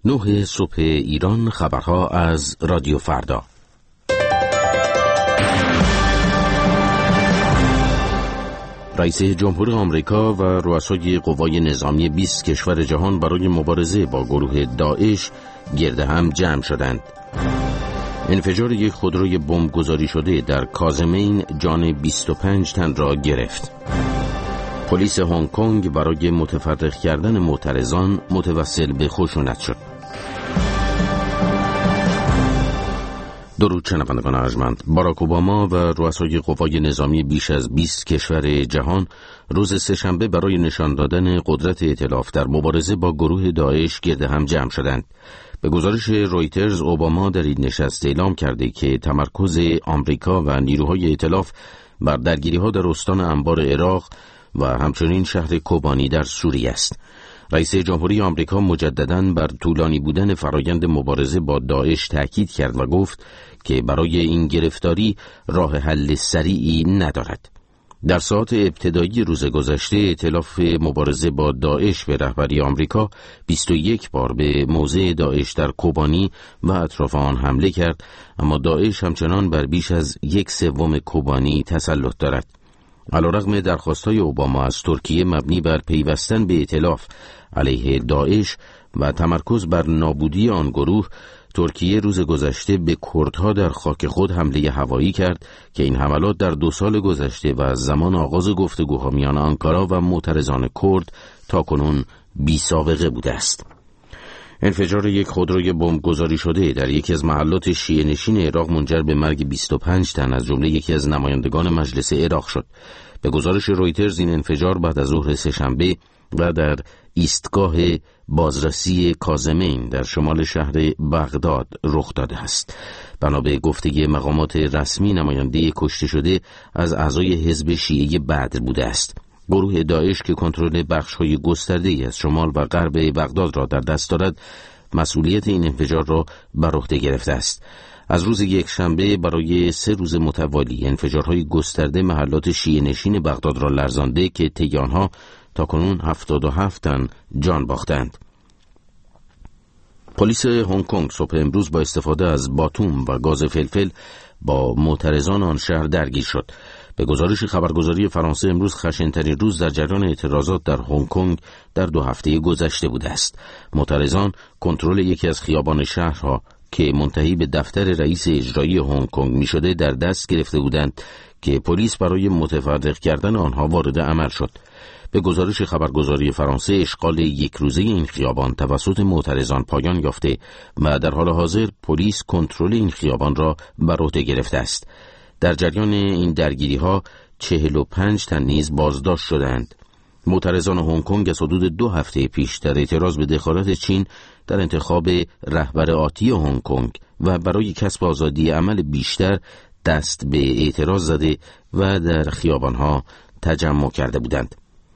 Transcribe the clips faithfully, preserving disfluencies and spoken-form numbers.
نه صبح ایران، خبرها از رادیو فردا. رئیس جمهور آمریکا و رؤسای قوای نظامی بیست کشور جهان برای مبارزه با گروه داعش گرد هم جمع شدند. انفجار یک خودروی بمب گذاری شده در کاظمین جان بیست و پنج تن را گرفت. پلیس هنگ کنگ برای متفرق کردن معترضان متوسل به خشونت شد. درود شنوندگان ارجمند. باراک اوباما و رؤسای قوای نظامی بیش از بیست کشور جهان روز سه‌شنبه برای نشان دادن قدرت ائتلاف در مبارزه با گروه داعش گرد هم جمع شدند. به گزارش رویترز، اوباما در این نشست اعلام کرده که تمرکز آمریکا و نیروهای ائتلاف بر درگیری‌ها در استان انبار عراق و همچنین شهر کوبانی در سوریه است. رئیس جمهوری آمریکا مجدداً بر طولانی بودن فرایند مبارزه با داعش تأکید کرد و گفت که برای این گرفتاری راه حل سریعی ندارد. در ساعات ابتدایی روز گذشته، ائتلاف مبارزه با داعش به رهبری آمریکا بیست و یک بار به موضع داعش در کوبانی و اطراف آن حمله کرد، اما داعش همچنان بر بیش از یک سوم کوبانی تسلط دارد. علیرغم درخواست‌های اوباما از ترکیه مبنی بر پیوستن به ائتلاف علیه داعش و تمرکز بر نابودی آن گروه، ترکیه روز گذشته به کردها در خاک خود حمله هوایی کرد که این حملات در دو سال گذشته و از زمان آغاز گفتگوها میان آنکارا و معترضان کرد تاکنون بی سابقه بوده است. انفجار یک خودروی بمب گذاری شده در یکی از محلات شیعه نشین عراق منجر به مرگ بیست و پنج تن از جمله یکی از نمایندگان مجلس عراق شد. به گزارش رویترز، این انفجار بعد از ظهر سه‌شنبه و در ایستگاه بازرسی کاظمین در شمال شهر بغداد رخ داده است. بنا به گفته مقامات رسمی، نماینده کشته شده از اعضای حزب شیعه بدر بوده است. گروه داعش که کنترل بخش‌های گسترده‌ای از شمال و غرب بغداد را در دست دارد، مسئولیت این انفجار را بر عهده گرفته است. از روز یکشنبه برای سه روز متوالی انفجارهای گسترده محلات شیعه نشین بغداد را لرزانده که طی آنها تاکنون هفتاد و هفت تن جان باختند. پلیس هنگ کنگ صبح امروز با استفاده از باتوم و گاز فلفل با معترضان آن شهر درگیر شد. به گزارش خبرگزاری فرانسه، امروز خشن‌ترین روز در جریان اعتراضات در هنگ کنگ در دو هفته گذشته بوده است. معترضان کنترل یکی از خیابان شهرها که منتهی به دفتر رئیس اجرایی هنگ کنگ می‌شده در دست گرفته بودند که پلیس برای متفرق کردن آنها وارد عمل شد. به گزارش خبرگزاری فرانسه، اشغال یک روزه این خیابان توسط معترضان پایان یافته و در حال حاضر پلیس کنترل این خیابان را بر عهده گرفته است. در جریان این درگیری‌ها چهل و پنج تن نیز بازداشت شدند. معترضان هنگ کنگ از حدود دو هفته پیش در اعتراض به دخالت چین در انتخاب رهبر آتی هنگ کنگ و برای کسب آزادی عمل بیشتر دست به اعتراض زده و در خیابان‌ها تجمع کرده بودند.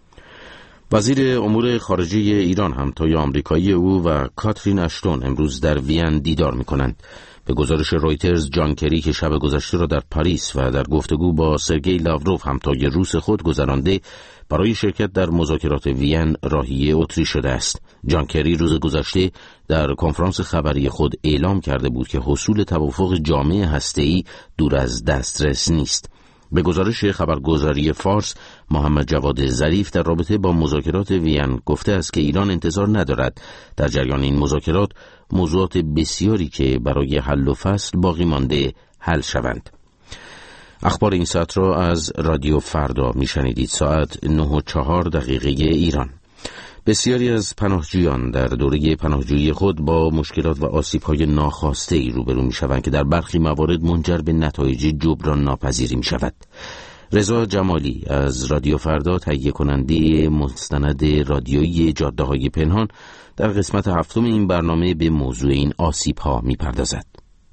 وزیر امور خارجه ایران، همتای آمریکایی او و کاترین اشتون امروز در وین دیدار می‌کنند. به گزارش رویترز، جان کری که شب گذشته را در پاریس و در گفتگو با سرگئی لاوروف همتای روس خود گذرانده، برای شرکت در مذاکرات وین راهی اتریش شده است. جان کری روز گذشته در کنفرانس خبری خود اعلام کرده بود که حصول توافق جامع هسته‌ای دور از دسترس نیست. به گزارش خبرگزاری فارس، محمد جواد ظریف در رابطه با مذاکرات وین گفته است که ایران انتظار ندارد در جریان این مذاکرات موضوعات بسیاری که برای حل و فصل باقی مانده حل شوند. اخبار این ساعت را از رادیو فردا میشنیدید. ساعت نه و چهار دقیقه ایران. بسیاری از پناهجویان در دوره پناهجویی خود با مشکلات و آسیب‌های ناخواسته روبرو می‌شوند که در برخی موارد منجر به نتایج جبران ناپذیری می‌شود. رضا جمالی از رادیو فردا، تهیه کننده مستند رادیویی جاده‌های پنهان، در قسمت هفتم این برنامه به موضوع این آسیب‌ها می‌پردازد.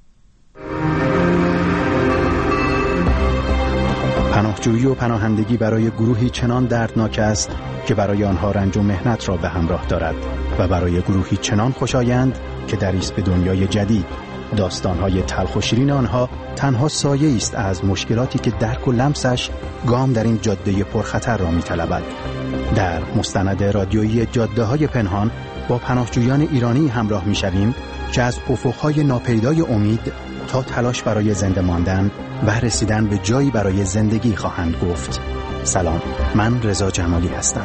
پناهجویی و پناهندگی برای گروهی چنان دردناک است که برای آنها رنج و محنت را به همراه دارد و برای گروهی چنان خوشایند که دری است به دنیای جدید. داستان‌های تلخ و شیرین آنها تنها سایه است از مشکلاتی که درک و لمسش گام در این جاده پرخطر را می‌طلبد. در مستند رادیویی جاده‌های پنهان با پناهجویان ایرانی همراه می‌شویم که از افق‌های ناپیدای امید تا تلاش برای زنده ماندن و رسیدن به جایی برای زندگی خواهند گفت. سلام، من رضا جمالی هستم.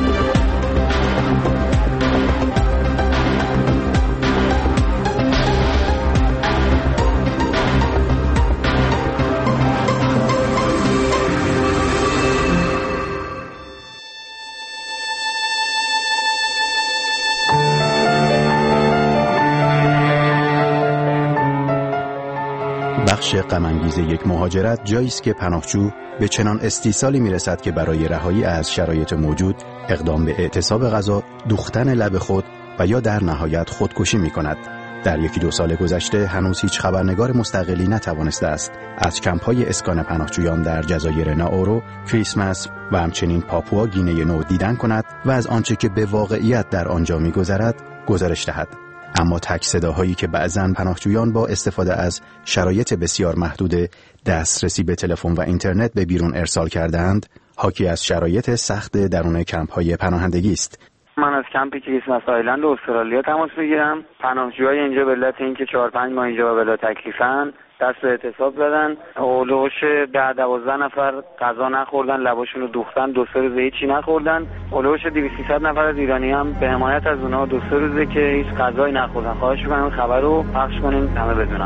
بخش غم‌انگیز یک مهاجرت جایی است که پناهجو به چنان استیصالی میرسد که برای رهایی از شرایط موجود اقدام به اعتصاب غذا، دوختن لب خود و یا در نهایت خودکشی می‌کند. در یکی دو سال گذشته هنوز هیچ خبرنگار مستقلی نتوانسته است از کمپ‌های اسکان پناهجویان در جزایر نائورو، کریسمس و همچنین پاپوا گینه نو دیدن کند و از آنچه که به واقعیت در آنجا می‌گذرد گزارش دهد. اما تک صداهایی که بعضن پناهجویان با استفاده از شرایط بسیار محدود دسترسی به تلفن و اینترنت به بیرون ارسال کردند، حاکی از شرایط سخت درون کمپ‌های پناهندگی است. من از کمپ کریسمس آیلند استرالیا تماس میگیرم. پناهجوهای اینجا به علت اینکه چهار پنج ماه اینجا بلا تکلیفن دست به اعتصاب زدن. اولوش ده دوازده نفر غذا نخوردن، لباشون رو دوختن، دو سه روزه هیچی نخوردن. اولوش دویست سیصد نفر از ایرانی هم به حمایت از اونها دو سه روزه که هیچ غذایی نخوردن. خواهش می‌کنم خبر رو پخش کنین همه بدونن.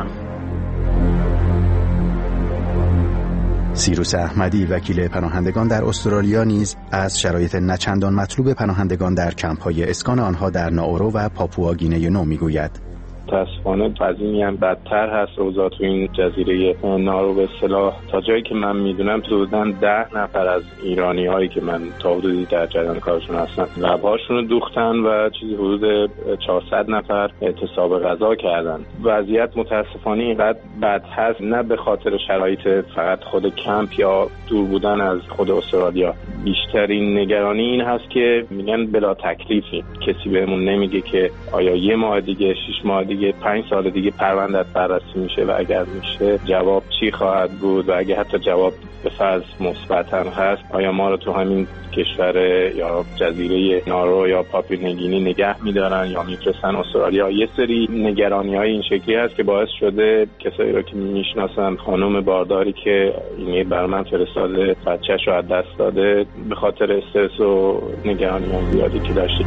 سیروس احمدی وکیل پناهندگان در استرالیا نیز از شرایط نچندان مطلوب پناهندگان در کمپ‌های اسکان آنها در نائورو و پاپوا گینه نو میگوید. متاسفانه وضعی هم بدتر هست اوضاع تو این جزیره نائورو. به اصطلاح تا جایی که من میدونم حدوداً ده نفر از ایرانی هایی که من تا حدودی در جریان کارشون هستن لبهاشون رو دوختن و چیزی حدود چهارصد نفر اعتصاب غذا کردن. وضعیت متاسفانه اینقدر بد هست، نه به خاطر شرایط فقط خود کمپ یا دور بودن از خود استرالیا. بیشترین نگرانی این هست که میگن بلا تکلیفی، کسی بهمون نمیگه که آیا یه ماه دیگه، شش ماه دیگه، پنج سال دیگه پرونده‌ات بررسی میشه و اگر میشه جواب چی خواهد بود و اگه حتی جواب به فرض مثبت هم هست آیا ما رو تو همین کشور یا جزیره نائورو یا پاپوا نیوگینی نگه میدارن یا میفرستن استرالیا. یه سری نگرانی‌های این شکلی هست که باعث شده کسایی رو که میشناسن، خانم بارداری که ایمیل برای من فرستاده بچه‌ش رو از دست داده به خاطر استرس و نگرانی زیادی که داشته.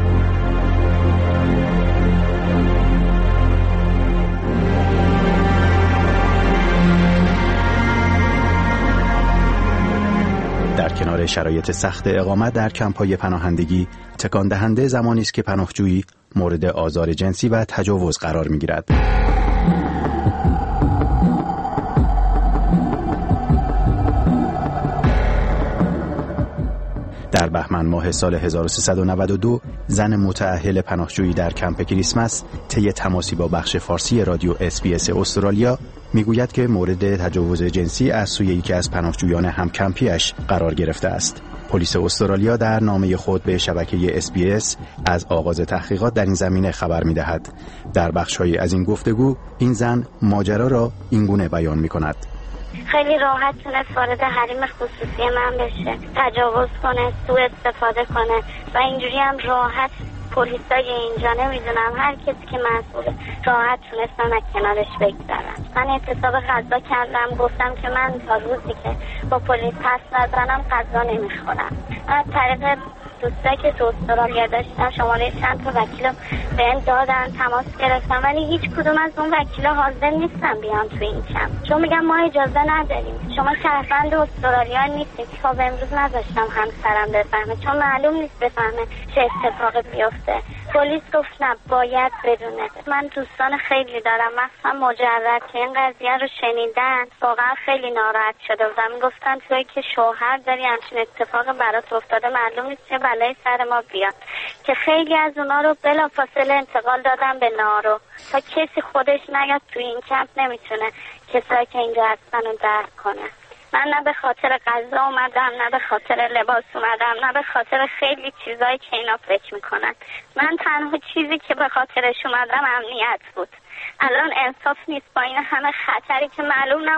در کنار شرایط سخت اقامت در کمپ‌های پناهندگی، تکان دهنده زمانی است که پناهجویی مورد آزار جنسی و تجاوز قرار می‌گیرد. در بهمن ماه سال هزار و سیصد و نود و دو زن متأهل پناهجویی در کمپ کریسمس طی تماسی با بخش فارسی رادیو اس بی اس استرالیا میگوید که مورد تجاوز جنسی از سوی یکی از پناهجویان همکمپیش قرار گرفته است. پلیس استرالیا در نامه خود به شبکه اس بی اس از آغاز تحقیقات در این زمینه خبر می‌دهد. در بخش‌هایی از این گفتگو این زن ماجرا را اینگونه بیان می‌کند: خیلی راحت تونست وارد حریم خصوصی من بشه، تجاوز کنه، سوء استفاده کنه و اینجوری هم راحت پلیسای اینجا نمیدونم هر کسی که مسئوله راحت تونستن از کنارش بگذرن. من اعتصاب غذا کردم، گفتم که من تا روزی که با پلیس پس نزنم غذا نمیخورم. از طریق دوستایی که تو استرالیا داشتن شماره چند تا وکیل بهم دادن، تماس گرفتم، ولی هیچ کدوم از اون وکیلا حاضر نیستن بیان تو این کمپ، چون میگم ما اجازه نداریم، شما شهروند استرالیا نیستید. خب امروز نذاشتم همسرم بفهمه چون معلوم نیست بفهمه چه اتفاقی بیفته. پلیس گفت نه باید بدونه. من دوستان خیلی دارم مخصوصا مجرد که این قضیه رو شنیدن واقعا خیلی ناراحت شده بودم. گفتن توی که شوهر داری همچین اتفاق برات افتاده معلوم نیست چه بلایی سر ما بیاد، که خیلی از اونا رو بلافاصله انتقال دادن به نائورو تا کسی خودش نیاد توی این کمپ نمیتونه کسایی که اینجا هستن رو درک کنه. من نه به خاطر غذا اومدم، نه به خاطر لباس اومدم، نه به خاطر خیلی چیزایی که اینا فکر میکنن. من تنها چیزی که به خاطرش اومدم امنیت بود. الان انصاف نیست با این همه خطری که معلوم نبود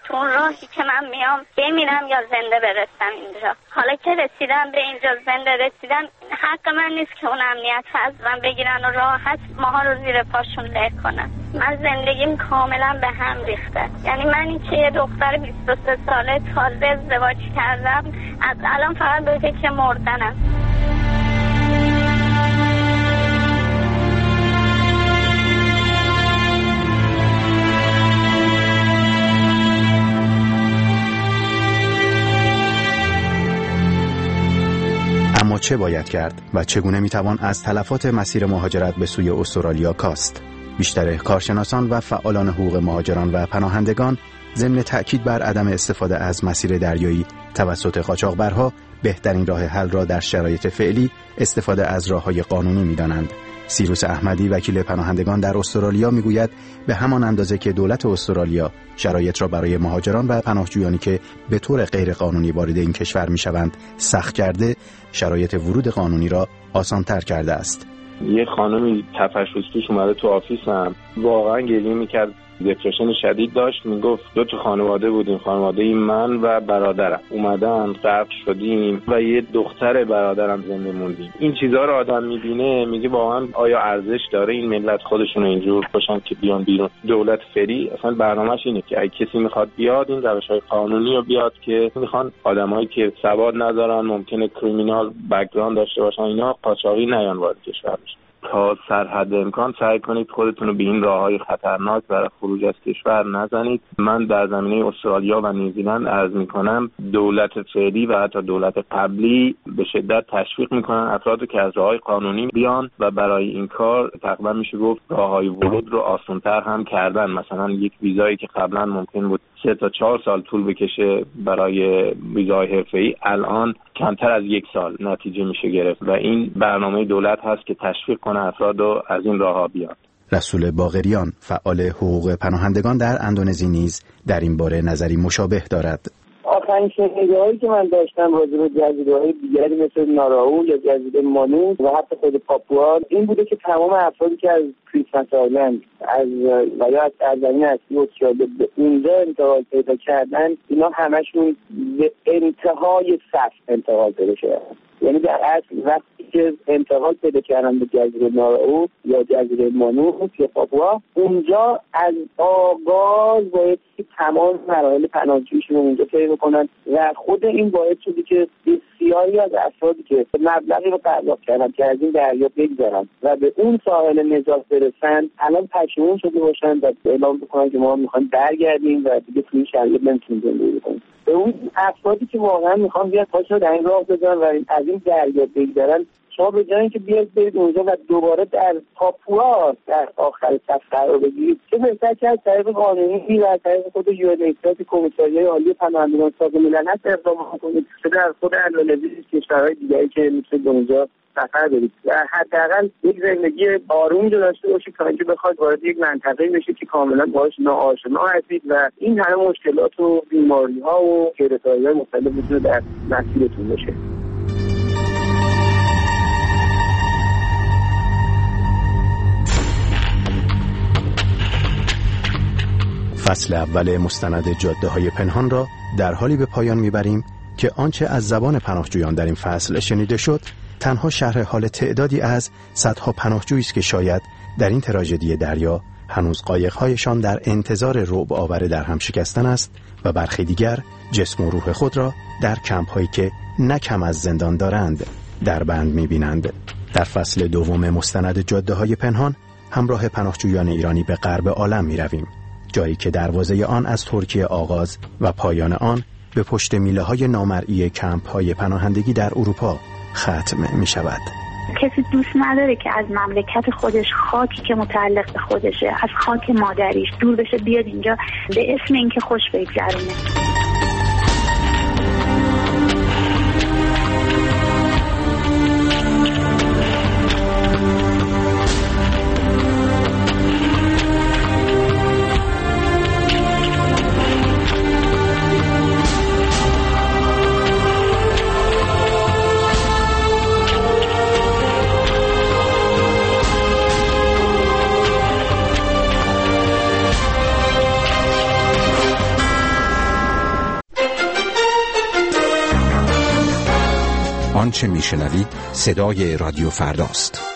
تو اون راهی که من میام بمیرم یا زنده برسم اینجا. حالا که رسیدم به اینجا، زنده رسیدم، حق من نیست که اون امنیت از من بگیرن و راحت ماها رو زیر پاشون له کنن. من زندگیم کاملا به هم ریخته. یعنی من این که یه دختر بیست و سه ساله تازه ازدواج کردم، از الان فقط به فکر مردنم. اما چه باید کرد و چگونه میتوان از تلفات مسیر مهاجرت به سوی استرالیا کاست؟ بیشتر کارشناسان و فعالان حقوق مهاجران و پناهندگان ضمن تأکید بر عدم استفاده از مسیر دریایی توسط قاچاقبرها بهترین راه حل را در شرایط فعلی استفاده از راه‌های قانونی می‌دانند. سیروس احمدی وکیل پناهندگان در استرالیا میگوید به همان اندازه که دولت استرالیا شرایط را برای مهاجران و پناهجویانی که به طور غیر قانونی وارد این کشور میشوند سخت کرده، شرایط ورود قانونی را آسان‌تر کرده است. یه خانمی تفشوس پیش اومده تو آفیسم، واقعا گریه میکرد، دپرشن شدید داشت، میگفت دو تا خانواده بودیم، خانواده این من و برادرم اومدن غرق شدیم و یه دختر برادرم زنده موندیم. این چیزها رو آدم میبینه میگه واقعا آیا ارزش داره این ملت خودشون اینجور باشن که بیان بیرون؟ دولت فری اصلا برنامه‌اش اینه که اگه کسی میخواد بیاد این روش‌های قانونی رو بیاد که میخوان آدمایی که سواد ندارن، ممکنه کریمینال بک‌گراند داشته باشن، اینا قاچاقی نیان وارد کشور بشن. تا سرحد امکان سعی کنید خودتون رو به این راه‌های خطرناک برای خروج از کشور نزنید. من در زمینه استرالیا و نیوزیلند عرض می‌کنم دولت فعلی و حتی دولت قبلی به شدت تشویق می‌کنن افرادی که از راه‌های قانونی بیان و برای این کار تقریبا میشه گفت راه‌های ورود رو آسان‌تر هم کردن. مثلا یک ویزایی که قبلا ممکن بود سه تا چهار سال طول بکشه برای ویزای حرفه‌ای، الان کمتر از یک سال نتیجه میشه گرفت و این برنامه دولت هست که تشویق کنه افراد رو از این راه‌ها بیاد. رسول باقریان فعال حقوق پناهندگان در اندونزی نیز در این باره نظری مشابه دارد. آخرین شنیده‌هایی که من داشتم راجع به جزیره‌های دیگری مثل ناراو یا جزیره مانوس و حتی خود پاپوا این بوده که تمام افرادی که از کریسمس آیلند از و یا از سرزمین اصلی استرالیا به اونجا انتقال پیدا کردن، اینا همشون به انتهای صف انتقال پیدا کردن. یعنی در اصل وقتی که انتقال پیدا کردن به جزیره ناراو یا جزیره مانوس یا پاپوا، اونجا از آغاز باید که تمام مراحل پناهجوییشون رو اونجا طی بکنن و خود این باعث شده که بسیاری از افرادی که مبلغی رو پرداخت کردن که از این دریا بگذرن و به اون ساحل نجات برسن، الان پشیمون شده باشن و اعلام بکنن که ما میخوایم برگردیم و دیگه توی این شرایط نمیتونیم زندگی کنیم. به اون افرادی که واقعا میخوان بیاد پاشو در این راه بزنن و از این دریا بگذرن، شما به جای اینکه بیاید برید اونجا و دوباره در پاپوا در آخر صف قرار بگیرید، چه بهتر که از طریق قانونی و از طریق خود یو ان ایچ سی آر کمیساریای عالی پناهندگان سازمان ملل هست اقدام کنید که در خود اندونزی کشورهای دیگری که میشه به اونجا سفر برید و حداقل یک زندگی آروم داشته باشید تا اینکه بخواید وارد یک منطقه‌ای بشید که کاملا باهاش ناآشنا هستید و این همه مشکلات و بیماری‌ها و گرفتاری‌های مختلف میتونه در مسیرتون باشه. فصل اول مستند جاده‌های پنهان را در حالی به پایان میبریم که آنچه از زبان پناهجویان در این فصل شنیده شد تنها شرح حال تعدادی از صدها پناهجویی است که شاید در این تراژدی دریا هنوز قایق‌هایشان در انتظار رعب آور در هم شکستن است و برخی دیگر جسم و روح خود را در کمپ‌هایی که نه کم از زندان دارند در بند می‌بینند. در فصل دوم مستند جاده‌های پنهان همراه پناهجویان ایرانی به غرب عالم می‌رویم، جایی که دروازه آن از ترکیه آغاز و پایان آن به پشت میله‌های نامرئی کمپ‌های پناهندگی در اروپا ختم می‌شود. کسی دوست نداره که از مملکت خودش، خاکی که متعلق به خودشه، از خاک مادریش دور بشه بیاد اینجا به اسم اینکه خوش بگذرونه. آنچه میشنوید صدای رادیو فرداست.